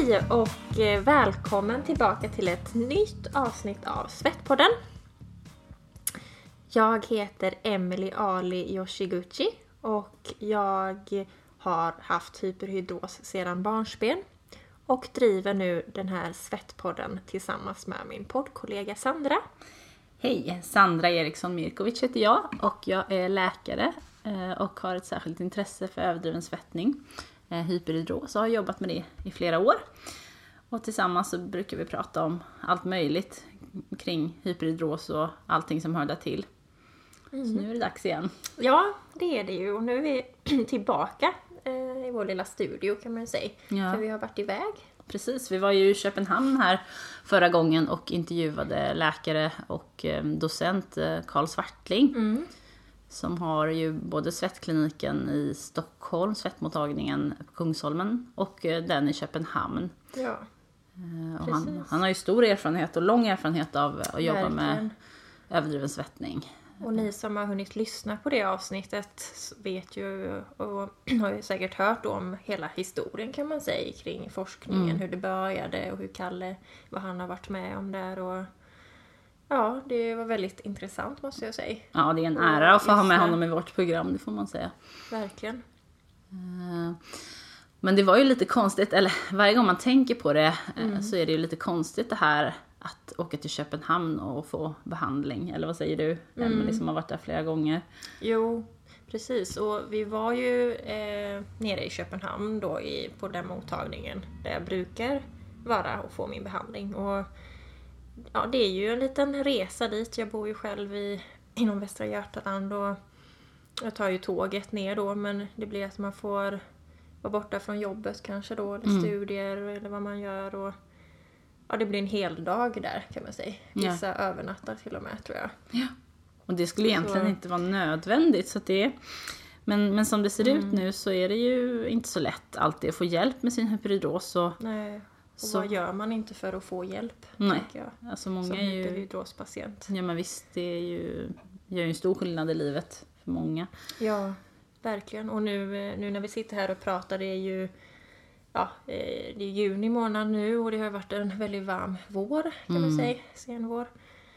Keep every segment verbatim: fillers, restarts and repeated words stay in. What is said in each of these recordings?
Hej och välkommen tillbaka till ett nytt avsnitt av Svettpodden. Jag heter Emily Ali Yoshiguchi och jag har haft hyperhidros sedan barnsben och driver nu den här Svettpodden tillsammans med min poddkollega Sandra. Hej, Sandra Eriksson Mirkovic heter jag och jag är läkare och har ett särskilt intresse för överdriven svettning. Hyperhidros och har jobbat med det i flera år. Och tillsammans så brukar vi prata om allt möjligt kring hyperhidros och allting som hör där till. Mm. Så nu är det dags igen. Ja, det är det ju. Och nu är vi tillbaka eh, i vår lilla studio kan man säga. Ja. För vi har varit iväg. Precis, vi var ju i Köpenhamn här förra gången och intervjuade läkare och eh, docent eh, Carl Svartling. Mm. Som har ju både svettkliniken i Stockholm, svettmottagningen på Kungsholmen och den i Köpenhamn. Ja, och han, han har ju stor erfarenhet och lång erfarenhet av att jobba Verkligen. med överdriven svettning. Och ni som har hunnit lyssna på det avsnittet vet ju och har ju säkert hört om hela historien kan man säga kring forskningen. Mm. Hur det började och hur Kalle, vad han har varit med om där och... Ja, det var väldigt intressant måste jag säga. Ja, det är en ära att få ha med honom i vårt program, det får man säga. Verkligen. Men det var ju lite konstigt, eller varje gång man tänker på det mm. så är det ju lite konstigt det här att åka till Köpenhamn och få behandling. Eller vad säger du? Mm. Emily som har varit där flera gånger. Jo, precis. Och vi var ju eh, nere i Köpenhamn då i, på den mottagningen där jag brukar vara och få min behandling. Och ja, det är ju en liten resa dit. Jag bor ju själv i, inom Västra Götaland och jag tar ju tåget ner då. Men det blir att man får vara borta från jobbet kanske då. Eller mm. studier eller vad man gör. Och, ja, det blir en hel dag där kan man säga. Vissa ja. övernattar till och med tror jag. Ja, och det skulle egentligen så. inte vara nödvändigt. Så att det är, men, men som det ser mm. ut nu så är det ju inte så lätt alltid att få hjälp med sin hyperhidros. Och Nej. Och så. Vad gör man inte för att få hjälp? Nej, jag, alltså många som är ju... hyperhidrospatient. Ja men visst, det är ju, gör ju en stor skillnad i livet för många. Ja, verkligen. Och nu, nu när vi sitter här och pratar, det är ju ja, det är juni månad nu och det har varit en väldigt varm vår kan mm. man säga, sen vår.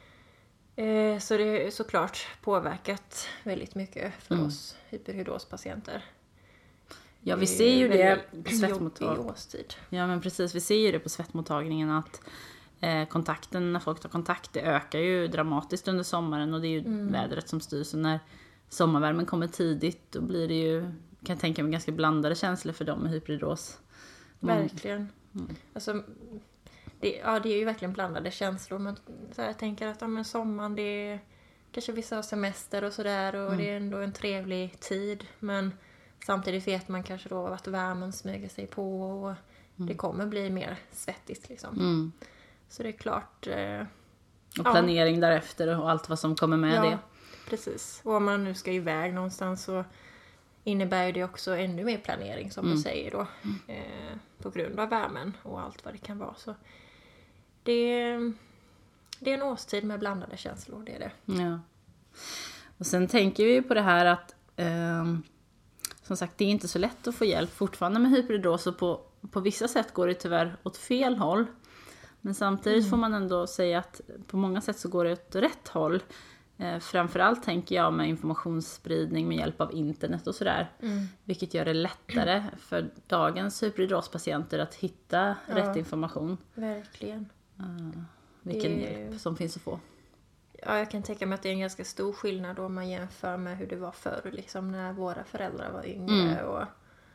Så det har såklart påverkat väldigt mycket för mm. oss hyperhidrospatienter. Ja, vi ser ju det på svettmottagningen. Ja, men precis. Vi ser ju det på svettmottagningen att eh, kontakten, när folk tar kontakt, det ökar ju dramatiskt under sommaren och det är ju mm. vädret som styr. Så när sommarvärmen kommer tidigt då blir det ju, kan jag tänka mig, ganska blandade känslor för dem med hyperhidros. Mm. Verkligen. Mm. Alltså, det, ja, det är ju verkligen blandade känslor. Men så jag tänker att ja, men sommaren, det är kanske vissa har semester och sådär och mm. det är ändå en trevlig tid. Men samtidigt vet man kanske då att värmen smyger sig på och mm. det kommer bli mer svettigt liksom. Mm. Så det är klart... Eh, och planering ja. därefter och allt vad som kommer med ja, det. Precis. Och om man nu ska iväg någonstans så innebär det också ännu mer planering som mm. du säger då. Eh, på grund av värmen och allt vad det kan vara. Så det, det är en årstid med blandade känslor, det är det. Ja. Och sen tänker vi på det här att... Eh, Som sagt, det är inte så lätt att få hjälp fortfarande med hyperhidros och på, på vissa sätt går det tyvärr åt fel håll. Men samtidigt mm. får man ändå säga att på många sätt så går det åt rätt håll. Eh, framförallt tänker jag med informationsspridning med hjälp av internet och sådär. Mm. Vilket gör det lättare för dagens hyperhidrospatienter att hitta ja, rätt information. Verkligen. Uh, vilken det... hjälp som finns att få. Ja, jag kan tänka mig att det är en ganska stor skillnad om man jämför med hur det var förr, liksom när våra föräldrar var yngre mm. och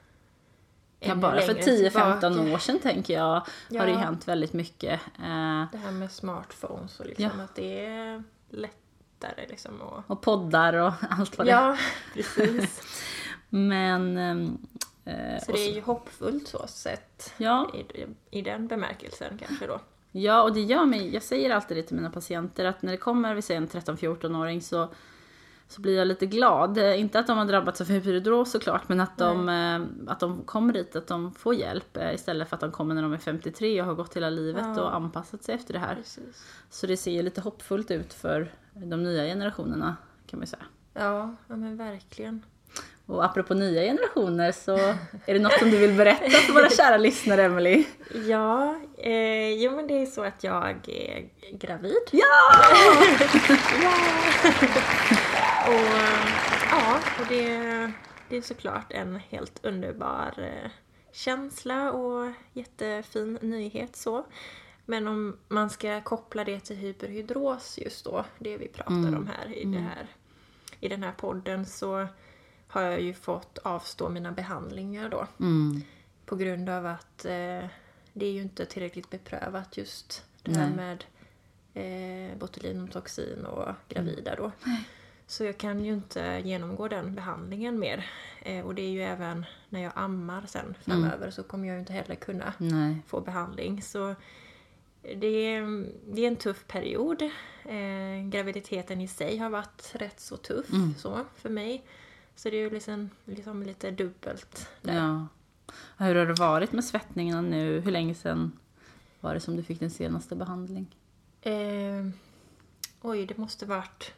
ja, bara för tio femton år sedan tänker jag ja. har det ju hänt väldigt mycket. Det här med smartphones och liksom ja. att det är lättare liksom. Och, och poddar och allt vad det är. Ja, precis. Men... Eh, så det är ju hoppfullt så sett ja. i, i den bemärkelsen kanske då. Ja, och det gör mig, jag säger alltid det till mina patienter att när det kommer, vi säger en tretton fjorton-åring så, så blir jag lite glad. Inte att de har drabbats av hyperhidros såklart, men att de, att de kommer dit, att de får hjälp istället för att de kommer när de är femtiotre och har gått hela livet ja. och anpassat sig efter det här. Precis. Så det ser ju lite hoppfullt ut för de nya generationerna kan man säga. Ja, ja men verkligen. Och apropå nya generationer så är det något som du vill berätta för våra kära lyssnare, Emily? Ja, eh, jo men det är så att jag är gravid. Ja! Ja! och ja, och det, det är såklart en helt underbar eh, känsla och jättefin nyhet så. Men om man ska koppla det till hyperhidros just då, det vi pratar mm. om här i, det här i den här podden, så har jag ju fått avstå mina behandlingar då. Mm. På grund av att eh, det är ju inte tillräckligt beprövat just det här Nej. med eh, botulinumtoxin och gravida då. Mm. Så jag kan ju inte genomgå den behandlingen mer. Eh, och det är ju även när jag ammar sen framöver mm. så kommer jag ju inte heller kunna Nej. få behandling. Så det är, det är en tuff period. Eh, graviditeten i sig har varit rätt så tuff mm. så, för mig. Så det är ju liksom, liksom lite dubbelt där. Ja. Hur har det varit med svettningarna nu? Hur länge sedan var det som du fick din senaste behandling? Eh, oj, det måste varit...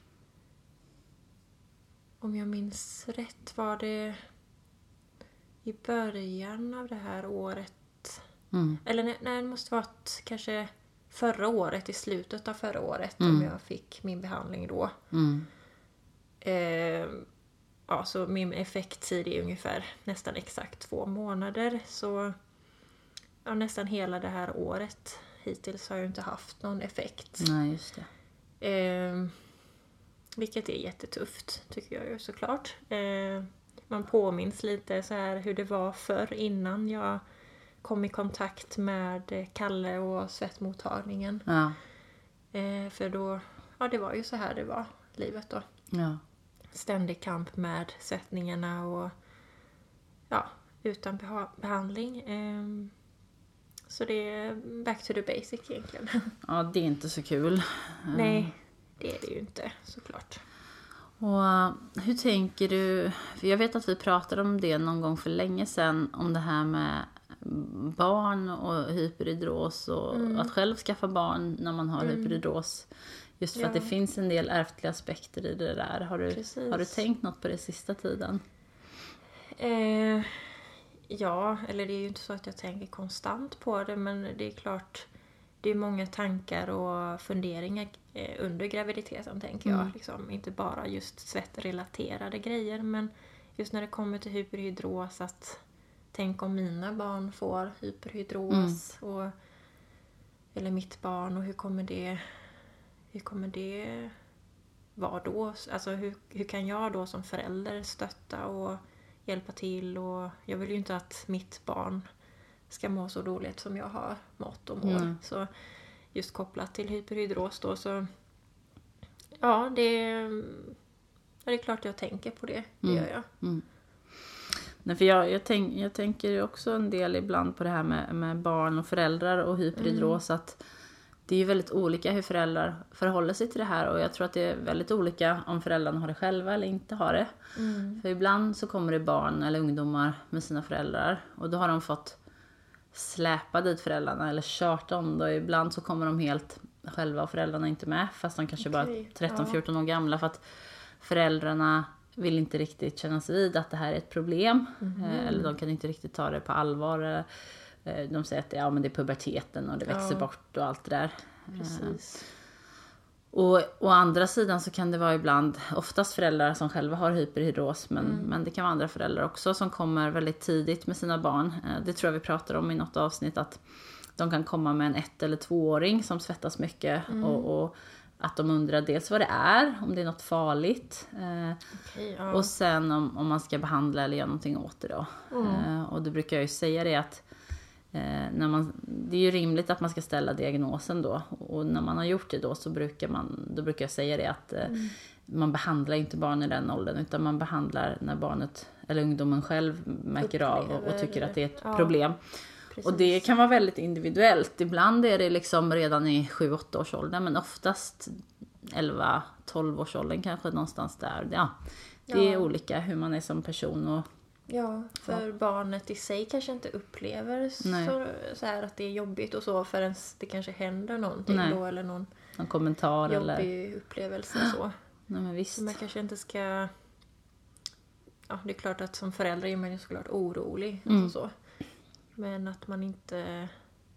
Om jag minns rätt var det i början av det här året. Mm. Eller nej, nej, det måste varit kanske förra året, i slutet av förra året mm. om jag fick min behandling då. Mm. Eh, ja, så min effekttid är ungefär nästan exakt två månader. Så ja, nästan hela det här året hittills har jag inte haft någon effekt. Nej, just det. Eh, vilket är jättetufft tycker jag ju såklart. Eh, man påminns lite så här hur det var förr innan jag kom i kontakt med Kalle och svettmottagningen. Ja. Eh, för då, ja det var ju så här det var, livet då. Ja. Ständig kamp med svettningarna och ja, utan beha- behandling. Eh, så det är back to the basic egentligen. Ja, det är inte så kul. Nej, det är det ju inte såklart. Och hur tänker du, för jag vet att vi pratade om det någon gång för länge sedan, om det här med barn och hyperhidros och mm. att själv skaffa barn när man har mm. hyperhidros. Just för ja. att det finns en del ärftliga aspekter i det där. Har du, har du tänkt något på det sista tiden? Eh, ja, eller det är ju inte så att jag tänker konstant på det, men det är klart, det är många tankar och funderingar under graviditeten tänker jag. Mm. Liksom, inte bara just svettrelaterade grejer, men just när det kommer till hyperhidros, att tänk om mina barn får hyperhidros mm. och, eller mitt barn, och hur kommer det hur kommer det vara då? Alltså hur, hur kan jag då som förälder stötta och hjälpa till? Och jag vill ju inte att mitt barn ska må så dåligt som jag har mått och mår. Mm. Så just kopplat till hyperhidros då, så ja, det, det är klart jag tänker på det. Det mm. gör jag. Mm. Nej, för jag, jag, tänk, jag tänker också en del ibland på det här med, med barn och föräldrar och hyperhidros. Mm. Att det är ju väldigt olika hur föräldrar förhåller sig till det här. Och jag tror att det är väldigt olika om föräldrarna har det själva eller inte har det. Mm. För ibland så kommer det barn eller ungdomar med sina föräldrar. Och då har de fått släpa dit föräldrarna eller tjata om det. Och ibland så kommer de helt själva och föräldrarna inte med. Fast de kanske okay. bara tretton fjorton år gamla. För att föräldrarna vill inte riktigt kännas vid att det här är ett problem. Mm. Eller de kan inte riktigt ta det på allvar. De säger att ja, men det är puberteten och det växer ja. bort och allt det där. Precis. Och å andra sidan så kan det vara ibland, oftast föräldrar som själva har hyperhidros, men, mm. men det kan vara andra föräldrar också som kommer väldigt tidigt med sina barn. Det tror jag vi pratar om i något avsnitt, att de kan komma med en ett- eller tvååring som svettas mycket mm. och, och att de undrar dels vad det är, om det är något farligt. Okay, ja. Och sen om, om man ska behandla eller göra någonting åt det då. Mm. Och då brukar jag ju säga det att Eh, när man, det är ju rimligt att man ska ställa diagnosen då, och när man har gjort det då så brukar man, då brukar jag säga det att eh, mm. man behandlar inte barn i den åldern, utan man behandlar när barnet eller ungdomen själv märker Upplever, av och, och tycker att det är ett ja, problem. Precis. Och det kan vara väldigt individuellt. Ibland är det liksom redan i sju åtta års ålder, men oftast elva tolv års åldern kanske någonstans där. Ja, det ja. är olika hur man är som person. Och ja, för ja. barnet i sig kanske inte upplever så, så här att det är jobbigt och så, förrän det kanske händer någonting Nej. då, eller någon, någon kommentar jobbig eller upplevelse så. Nej, men visst. Så man kanske inte ska ja, det är klart att som förälder är man ju såklart orolig. Mm. Alltså så. Men att man inte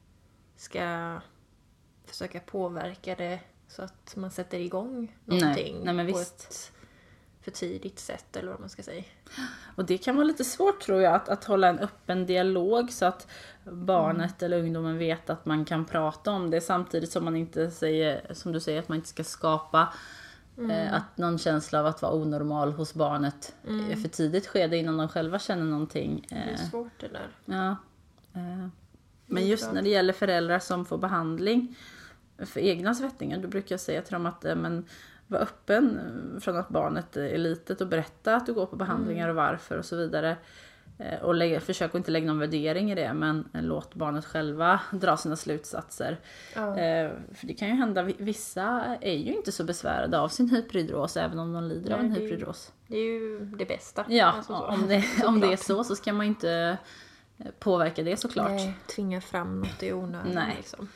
ska försöka påverka det så att man sätter igång någonting Nej, nej, men på visst. ett för tidigt sätt eller vad man ska säga. Och det kan vara lite svårt tror jag att, att hålla en öppen dialog så att barnet eller ungdomen vet att man kan prata om det samtidigt som man inte säger, som du säger, att man inte ska skapa Mm. eh, att någon känsla av att vara onormal hos barnet Mm. är för tidigt skede innan de själva känner någonting. Det är Eh, svårt det där. ja. eh. Det Men är just klart. när det gäller föräldrar som får behandling för egna svettningar, då brukar jag säga till dem att eh, men, var öppen från att barnet är litet och berätta att du går på behandlingar Mm. och varför och så vidare. Eh, Och lägga, försök att inte lägga någon värdering i det, men eh, låt barnet själva dra sina slutsatser. Ja. Eh, För det kan ju hända, vi- vissa är ju inte så besvärade av sin hyperhidros även om de lider av Nej, en det är- hyperhidros. Det är ju det bästa. Ja, Alltså så. om det, om det är Såklart. så så ska man ju inte eh, påverka det såklart. Nej, tvinga fram något i onödan. Nej. Liksom.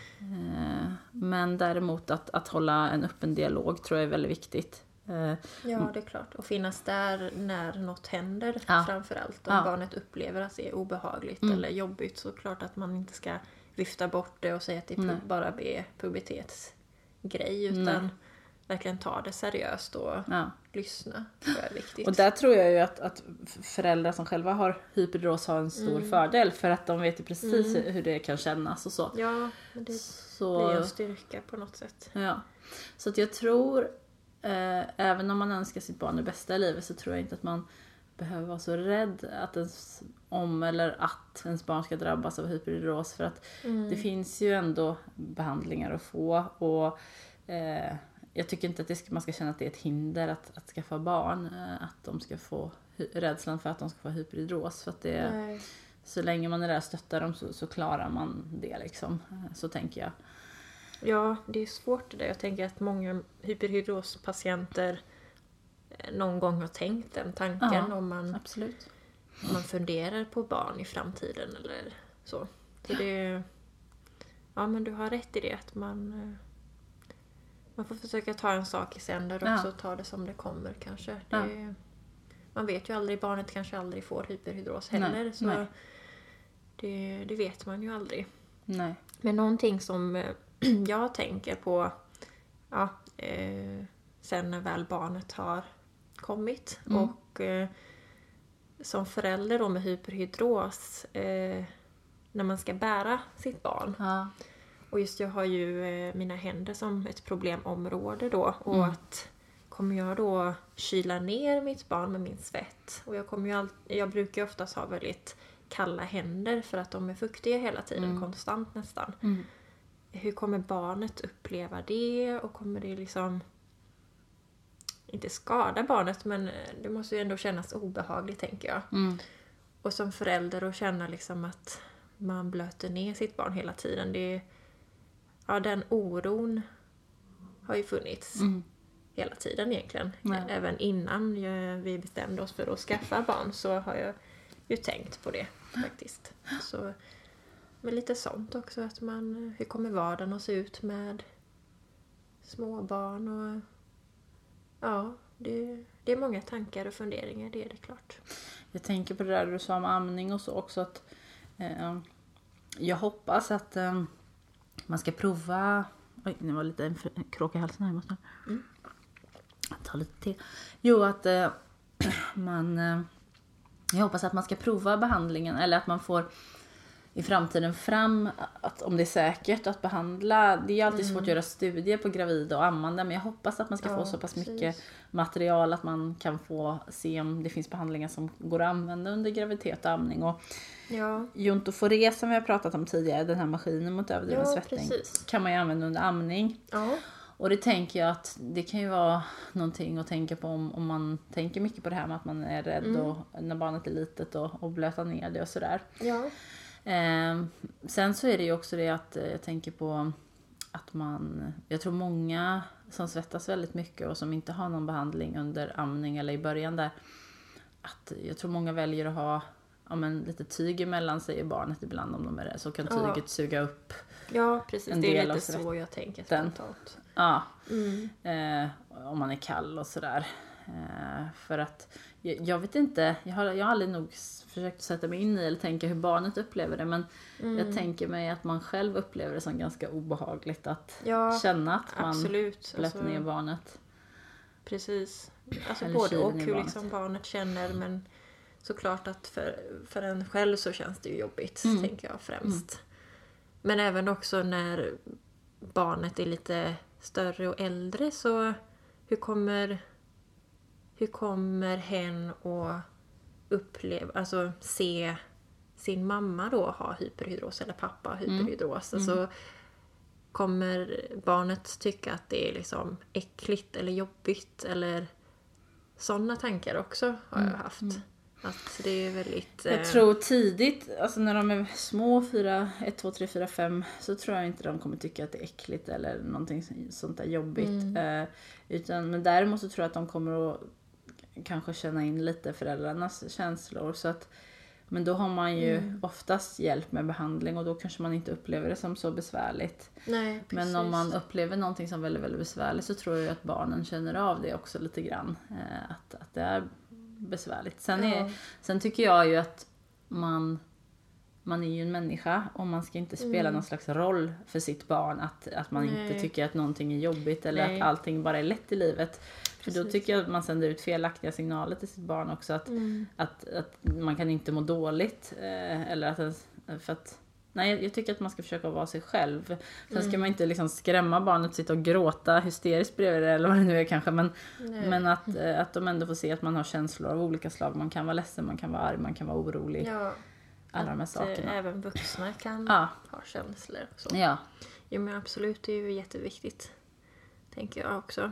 Eh, Men däremot att, att hålla en öppen dialog tror jag är väldigt viktigt. Eh, Ja, det är klart. Och finnas där när något händer Ja. framförallt. Om Ja. barnet upplever att det är obehagligt Mm. eller jobbigt, så klart att man inte ska vifta bort det och säga att det Nej. pu- bara är pubertetsgrej, utan Nej. verkligen ta det seriöst och ja. lyssna. Det är viktigt. Och där tror jag ju att, att föräldrar som själva har hyperhidros har en stor Mm. fördel för att de vet ju precis Mm. hur det kan kännas och så. Ja, men det blir Så, en styrka på något sätt. ja. Så att jag tror, eh, även om man önskar sitt barn det bästa i livet, så tror jag inte att man behöver vara så rädd att ens, om eller att ens barn ska drabbas av hyperhidros, för att Mm. det finns ju ändå behandlingar att få, och eh, jag tycker inte att det ska, man ska känna att det är ett hinder att, att skaffa barn, eh, att de ska få hy- rädslan för att de ska få hyperhidros, för att det, Nej. så länge man är där och stöttar dem så, så klarar man det liksom, eh, så tänker jag. Ja, det är svårt det där. Jag tänker att många hyperhidrospatienter eh, någon gång har tänkt den tanken Ja. om man, Absolut. om man funderar på barn i framtiden eller så. Så det, ja, men du har rätt i det, att man, eh, man får försöka ta en sak i sänder och Ja. också ta det som det kommer kanske. Det, Ja. Man vet ju aldrig, barnet kanske aldrig får hyperhidros heller. Nej, så nej. Det, det vet man ju aldrig. Nej. Men någonting som eh, jag tänker på, ja, eh, sen när väl barnet har kommit, Mm. och eh, som förälder då med hyperhidros, eh, när man ska bära sitt barn. Ja. Och just jag har ju eh, mina händer som ett problemområde då, och Mm. att kommer jag då kyla ner mitt barn med min svett, och jag kommer ju all, jag brukar ju oftast ha väldigt kalla händer för att de är fuktiga hela tiden, Mm. konstant nästan. Mm. Hur kommer barnet uppleva det, och kommer det liksom inte skada barnet, men det måste ju ändå kännas obehagligt, tänker jag. Mm. Och som förälder att känna liksom att man blöter ner sitt barn hela tiden, det, ja, den oron har ju funnits Mm. hela tiden egentligen. Ja. Även innan jag, vi bestämde oss för att skaffa barn, så har jag ju tänkt på det faktiskt. Så, men lite sånt också, att man, hur kommer vardagen att se ut med små barn, och ja, det, det är många tankar och funderingar, det är det klart. Jag tänker på det där du sa om amning och så också, att eh, jag hoppas att eh, man ska prova. Oj, det var lite en fr- en kråka i halsen här, jag måste Mm. ta lite till. Jo, att eh, man eh, jag hoppas att man ska prova behandlingen, eller att man får i framtiden fram att om det är säkert att behandla. Det är alltid svårt att göra studier på gravida och ammande, men jag hoppas att man ska Ja, få så pass precis. mycket material att man kan få se om det finns behandlingar som går att använda under graviditet och amning. Och Ja, Jontoforé som vi har pratat om tidigare, den här maskinen mot överdriven ja svettning, precis. kan man ju använda under amning. Ja, Och det tänker jag att det kan ju vara någonting att tänka på om, om man tänker mycket på det här med att man är rädd Mm. och, när barnet är litet och, och blöta ner det och sådär. ja. Eh, sen så är det ju också det att eh, jag tänker på att man, jag tror många som svettas väldigt mycket och som inte har någon behandling under amning eller i början där, att jag tror många väljer att ha, ja, men lite tyg emellan sig i barnet ibland om de är det, så kan Ja. tyget suga upp. Ja, precis. En Det del är av lite så jag tänker svetten. spontant. Ja, Mm. eh, om man är kall och sådär. Eh, för att, jag, jag vet inte, jag har, jag har aldrig nog försökt sätta mig in i eller tänka hur barnet upplever det. Men mm. jag tänker mig att man själv upplever det som ganska obehagligt att ja, känna att man absolut. blöter alltså, ner barnet. Precis. Alltså både och hur barnet. Liksom barnet känner, men såklart att för, för en själv så känns det ju jobbigt, mm. tänker jag främst. Mm. Men även också när barnet är lite större och äldre, så hur kommer hur kommer hen att uppleva, alltså se sin mamma då ha hyperhidros eller pappa ha hyperhidros? Mm. Alltså kommer barnet tycka att det är liksom äckligt eller jobbigt, eller sådana tankar också har jag haft. Mm. Att det är väldigt... Jag eh... tror tidigt, alltså när de är små, fyra, ett, två, tre, fyra, fem, så tror jag inte de kommer tycka att det är äckligt eller någonting sånt där jobbigt. Mm. Eh, utan, men däremot så tror jag att de kommer att kanske känna in lite föräldrarnas känslor. Så att, men då har man ju mm. oftast hjälp med behandling, och då kanske man inte upplever det som så besvärligt. Nej, men om man upplever någonting som väldigt, väldigt besvärligt, så tror jag att barnen känner av det också lite grann. Eh, att, att det är besvärligt. Sen, är, ja. sen tycker jag ju att man, man är ju en människa, och man ska inte spela mm. någon slags roll för sitt barn. Att, att man Nej. inte tycker att någonting är jobbigt eller Nej. att allting bara är lätt i livet. För Precis. Då tycker jag att man sänder ut felaktiga signaler till sitt barn också. Att, mm. att, att man kan inte må dåligt. Eh, eller att, för att, nej, jag tycker att man ska försöka vara sig själv. Sen mm. ska man inte liksom skrämma barnet, sitta och gråta hysteriskt bredvid det, eller vad det nu är kanske. Men, men att, att de ändå får se att man har känslor av olika slag. Man kan vara ledsen, man kan vara arg, man kan vara orolig. Ja, alla de här sakerna. Även vuxna kan ja. ha känslor. Så. Ja. Jo, men absolut, det är ju jätteviktigt. Tänker jag också.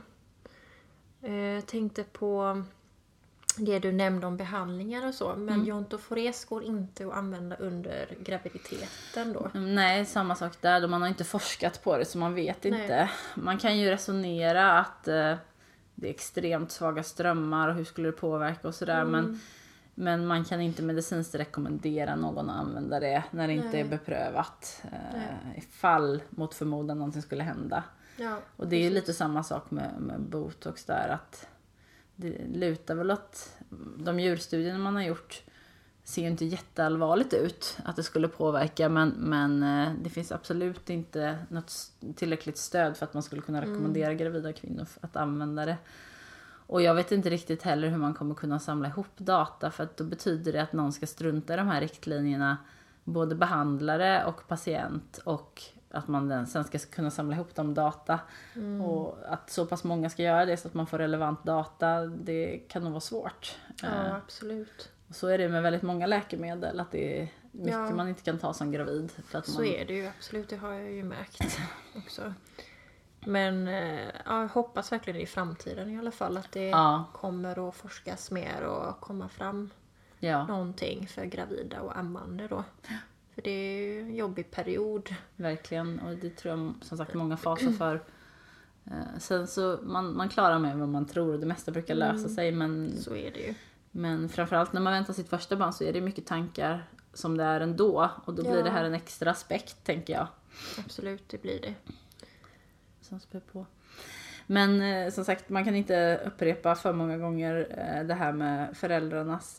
Jag tänkte på det du nämnde om behandlingar och så. Men mm. Jontoforés går inte att använda under graviditeten då? Nej, samma sak där. Då man har inte forskat på det, så man vet Nej. inte. Man kan ju resonera att eh, det är extremt svaga strömmar och hur skulle det påverka och sådär. Mm. Men, men man kan inte medicinskt rekommendera någon att använda det när det Nej. inte är beprövat. Eh, ifall mot förmodan någonting skulle hända. Ja, och det är ju lite samma sak med, med botox där, att det lutar väl att de djurstudierna man har gjort ser ju inte jätteallvarligt ut att det skulle påverka, men, men det finns absolut inte något tillräckligt stöd för att man skulle kunna rekommendera mm. gravida kvinnor att använda det. Och jag vet inte riktigt heller hur man kommer kunna samla ihop data, för att då betyder det att någon ska strunta i de här riktlinjerna, både behandlare och patient, och att man sen ska kunna samla ihop de data. Mm. Och att så pass många ska göra det så att man får relevant data, det kan nog vara svårt. Ja, eh, absolut. Och så är det med väldigt många läkemedel, att det är mycket ja. man inte kan ta som gravid. För att så man... är det ju, absolut. Det har jag ju märkt också. Men ja, jag hoppas verkligen i framtiden i alla fall att det ja. kommer att forskas mer och komma fram ja. någonting för gravida och ammande då. För det är ju en jobbig period. Verkligen, och det tror jag som sagt många fasar för. Sen så, man, man klarar med vad man tror, och det mesta brukar lösa mm. sig. Men, så är det ju. Men framförallt när man väntar sitt första barn så är det mycket tankar som det är ändå. Och då blir ja. det här en extra aspekt, tänker jag. Absolut, det blir det. Som spär på. Men som sagt, man kan inte upprepa för många gånger det här med föräldrarnas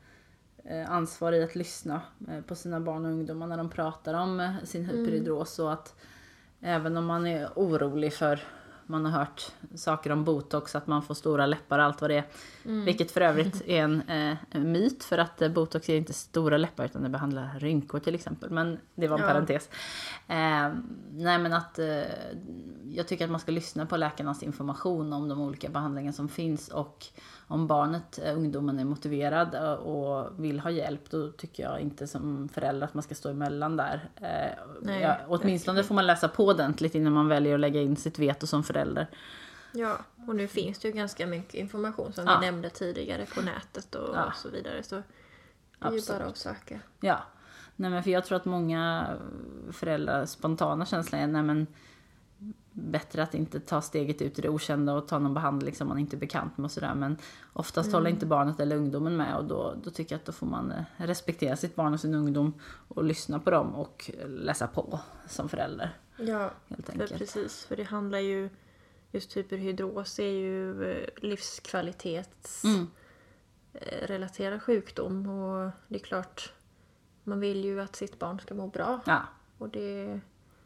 ansvar i att lyssna på sina barn och ungdomar när de pratar om sin hyperhidros. Mm. Och att även om man är orolig för, man har hört saker om botox, att man får stora läppar och allt vad det är. Mm. Vilket för övrigt är en, eh, en myt, för att eh, botox är inte stora läppar utan det behandlar rynkor till exempel. Men det var en ja. parentes. Eh, nej men att eh, jag tycker att man ska lyssna på läkarnas information om de olika behandlingar som finns, och om barnet, ungdomen är motiverad och vill ha hjälp, då tycker jag inte som förälder att man ska stå emellan där. Nej, ja, åtminstone verkligen. Får man läsa på ordentligt innan man väljer att lägga in sitt veto som förälder. Ja, och nu finns det ju ganska mycket information som ja. vi nämnde tidigare på nätet och, ja. och så vidare. Så det är Absolut. ju bara att söka. Ja, nej, men för jag tror att många föräldrar spontana känslan är, nej men bättre att inte ta steget ut i det okända och ta någon behandling som man inte är bekant med och sådär. Men oftast mm. håller inte barnet eller ungdomen med, och då, då tycker jag att då får man respektera sitt barn och sin ungdom och lyssna på dem och läsa på som förälder. Ja, helt enkelt. För precis. För det handlar ju just hyperhidros är ju eh, livskvalitets Mm. eh, relaterad sjukdom. Och det är klart, man vill ju att sitt barn ska må bra. Ja. Och det,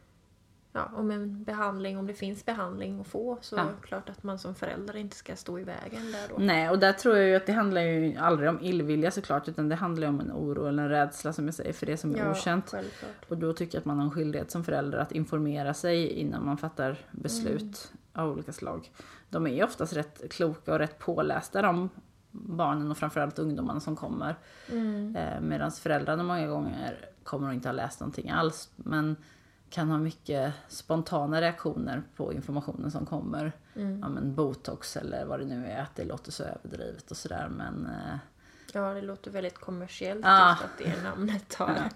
ja, om en behandling, om det finns behandling att få, så Ja. är det klart att man som förälder inte ska stå i vägen där då. Nej, och där tror jag ju att det handlar ju aldrig om illvilja såklart, utan det handlar om en oro eller en rädsla som jag säger för det som är Ja, okänt. självklart. Och då tycker jag att man har en skyldighet som förälder att informera sig innan man fattar beslut av olika slag. De är ju oftast rätt kloka och rätt pålästa, de barnen och framförallt ungdomarna som kommer. Mm. Eh, Medan föräldrarna många gånger kommer att inte ha läst någonting alls, men kan ha mycket spontana reaktioner på informationen som kommer. Mm. Ja, men botox eller vad det nu är, att det låter så överdrivet och sådär, men eh, Ja, det låter väldigt kommersiellt Ah. just att det namnet har. Ja.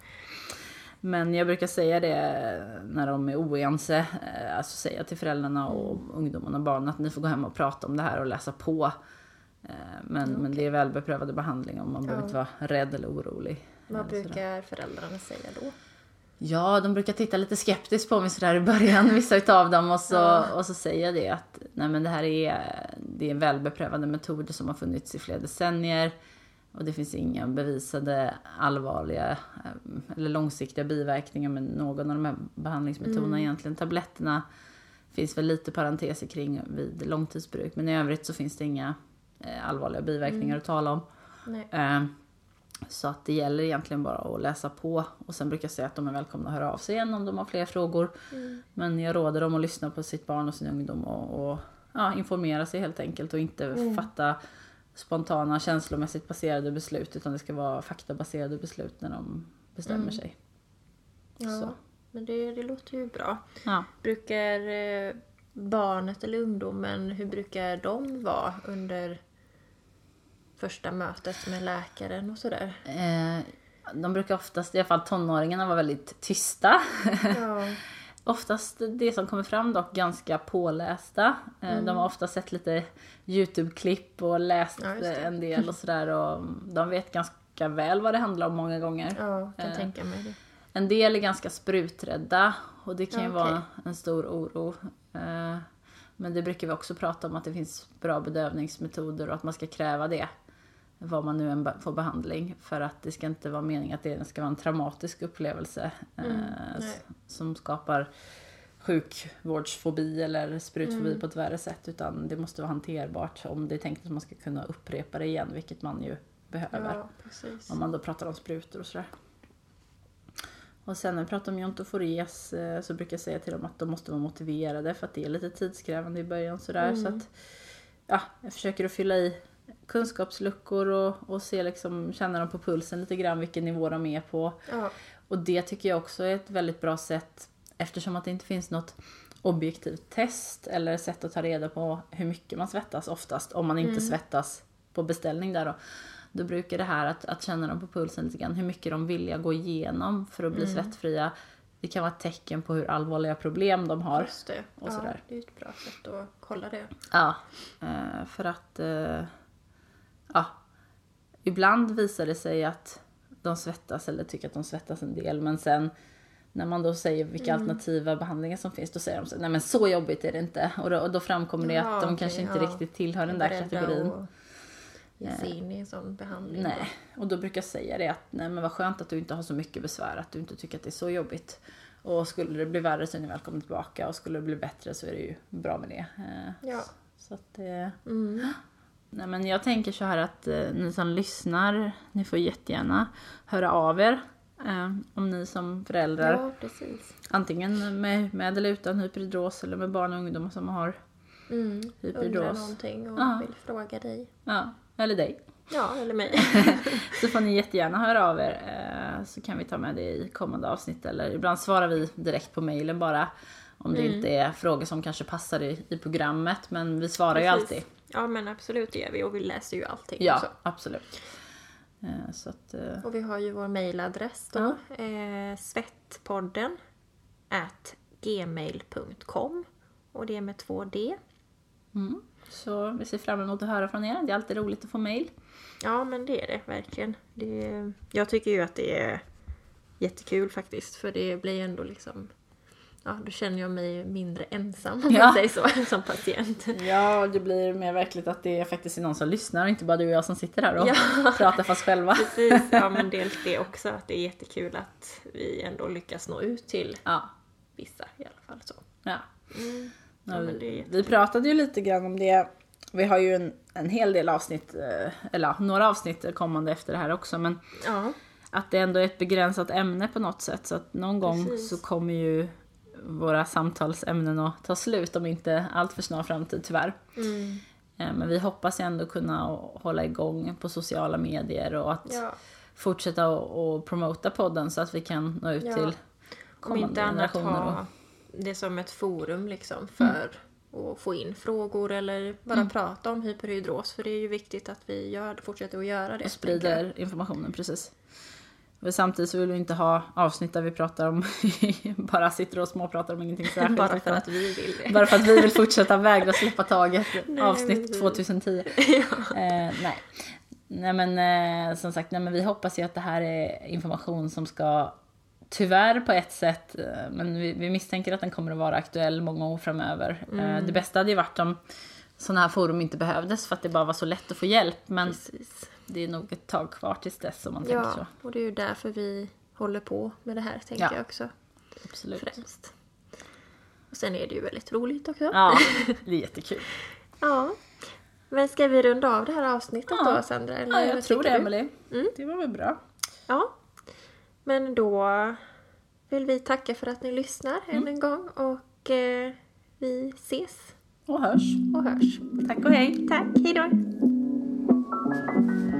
Men jag brukar säga det när de är oense, eh, alltså säga till föräldrarna och ungdomarna och barnen att ni får gå hem och prata om det här och läsa på. Eh, Men, Mm, men det är välbeprövade behandling och man behöver Ja. inte vara rädd eller orolig. Vad Eh, sådär. brukar föräldrarna säga då? Ja, de brukar titta lite skeptiskt på mig sådär i början, vissa utav dem, och så, Ja. och så säger jag det att nej, men det här är, det är välbeprövade metoder som har funnits i flera decennier och det finns inga bevisade allvarliga eh, eller långsiktiga biverkningar med någon av de här behandlingsmetoderna Mm. egentligen. Tabletterna finns väl lite parenteser kring vid långtidsbruk, men i övrigt så finns det inga eh, allvarliga biverkningar Mm. att tala om. Nej. Eh, Så att det gäller egentligen bara att läsa på. Och sen brukar jag säga att de är välkomna att höra av sig igen om de har fler frågor. Mm. Men jag råder dem att lyssna på sitt barn och sin ungdom och, och ja, informera sig helt enkelt. Och inte Mm. fatta spontana känslomässigt baserade beslut. Utan det ska vara faktabaserade beslut när de bestämmer Mm. sig. Ja, Så. men det, det låter ju bra. Ja. Brukar eh, barnet eller ungdomen, hur brukar de vara under första mötet med läkaren och sådär? Eh, de brukar oftast, i alla fall tonåringarna, vara väldigt tysta. Ja. Oftast det som kommer fram dock ganska pålästa. Eh, Mm. De har ofta sett lite YouTube-klipp och läst Ja, just det. en del och sådär. Och de vet ganska väl vad det handlar om många gånger. Ja, kan Eh. tänka mig det. En del är ganska spruträdda och det kan ju Ja, okej. vara en stor oro. Eh, Men det brukar vi också prata om, att det finns bra bedövningsmetoder och att man ska kräva det. Vad man nu än be- får behandling. För att det ska inte vara meningen att det ska vara en traumatisk upplevelse. Mm, eh, nej. s- som skapar sjukvårdsfobi eller sprutfobi Mm. på ett värre sätt. Utan det måste vara hanterbart om det är tänkt att man ska kunna upprepa det igen. Vilket man ju behöver. Ja, precis. Om man då pratar om sprutor och sådär. Och sen när vi pratar om jontofores eh, så brukar jag säga till dem att de måste vara motiverade för att det är lite tidskrävande i början sådär. Mm. Så att ja, jag försöker att fylla i kunskapsluckor och, och se liksom, känna dem på pulsen lite grann vilken nivå de är på. Ja. Och det tycker jag också är ett väldigt bra sätt, eftersom att det inte finns något objektivt test eller sätt att ta reda på hur mycket man svettas oftast, om man inte Mm. svettas på beställning där då. Då brukar det här att, att känna dem på pulsen lite grann, hur mycket de vill gå igenom för att bli Mm. svettfria. Det kan vara ett tecken på hur allvarliga problem de har. Just det. Och Ja, sådär. det är ett bra sätt att kolla det. Ja, eh, för att eh, ja, ibland visar det sig att de svettas eller tycker att de svettas en del, men sen när man då säger vilka Mm. alternativa behandlingar som finns, då säger de så, nej men så jobbigt är det inte. Och då, och då framkommer det Ja, att de okej, kanske inte ja. riktigt tillhör den där Beredda kategorin. att ge sig in i en sån behandling. Nej, och då brukar jag säga det att nej men vad skönt att du inte har så mycket besvär, att du inte tycker att det är så jobbigt. Och skulle det bli värre så är ni välkomna tillbaka, och skulle det bli bättre så är det ju bra med det. Eh, Ja. Så att det... Mm. Nej, men jag tänker så här att eh, ni som lyssnar, ni får jättegärna höra av er. Eh, om ni som föräldrar, Ja, precis. antingen med, med eller utan hyperhidros, eller med barn och ungdomar som har Mm. hyperhidros. Undrar någonting och Ja. vill fråga dig. Ja, eller dig. Ja, eller mig. Så får ni jättegärna höra av er, eh, så kan vi ta med det i kommande avsnitt. Eller ibland svarar vi direkt på mejlen bara. Om det Mm. inte är frågor som kanske passar i, i programmet. Men vi svarar ju Precis. alltid. Ja, men absolut det gör vi. Och vi läser ju allting Ja, också. absolut. Eh, så att, eh, Och vi har ju vår mejladress då. Eh, svettpodden at gmail punkt com. Och det är med två D. mm. Så vi ser fram emot att höra från er. Det är alltid roligt att få mejl. Ja, men det är det verkligen. Det, jag tycker ju att det är jättekul faktiskt. För det blir ändå liksom... ja, då känner jag mig mindre ensam om Ja. man säger så, som patient. Ja, det blir mer verkligt att det är faktiskt någon som lyssnar och inte bara du och jag som sitter här och Ja. pratar för oss själva. Precis, ja men dels det också, att det är jättekul att vi ändå lyckas nå ut till Ja. vissa i alla fall så. Ja. Mm. Ja, Ja, men vi, det är jättekul. vi pratade ju lite grann om det. Vi har ju en, en hel del avsnitt, eh, eller ja, några avsnitt kommande efter det här också. Men Ja, att det ändå är ett begränsat ämne på något sätt. Så att någon gång Precis. så kommer ju våra samtalsämnen att ta slut om inte allt för snar framtid tyvärr. mm. Eh, Men vi hoppas ändå kunna hålla igång på sociala medier och att ja. fortsätta och, och promota podden så att vi kan nå ut Ja. till Om kommande inte annat generationer. ha det som ett forum liksom för att få in frågor eller bara Mm. prata om hyperhidros. För det är ju viktigt att vi gör, fortsätter att göra det. Och tänker sprider informationen, precis. Men samtidigt så vill vi inte ha avsnitt där vi pratar om bara sitter och småpratar om ingenting jag. särskilt. Bara för utan att vi vill det. bara för att vi vill fortsätta vägra släppa taget. Nej, Avsnitt precis. tjugohundratio. Ja. Eh, nej. nej men eh, som sagt, nej, men vi hoppas ju att det här är information som ska tyvärr på ett sätt, eh, men vi, vi misstänker att den kommer att vara aktuell många år framöver. Eh, det bästa hade ju varit om sådana här forum inte behövdes för att det bara var så lätt att få hjälp, men Precis. det är nog ett tag kvar tills dess om man tänker så. Ja, och det är ju därför vi håller på med det här, tänker Ja. jag också. Absolut. Främst. Och sen är det ju väldigt roligt också. Ja, det är jättekul. Ja. Men ska vi runda av det här avsnittet Ja. då, Sandra? Eller Ja, jag vad tror det, tycker du? Emelie. Mm. Det var väl bra. Ja. Men då vill vi tacka för att ni lyssnar Mm. än en gång. Och eh, vi ses Och hörs. och hörs. Tack och hej. Tack, hejdå!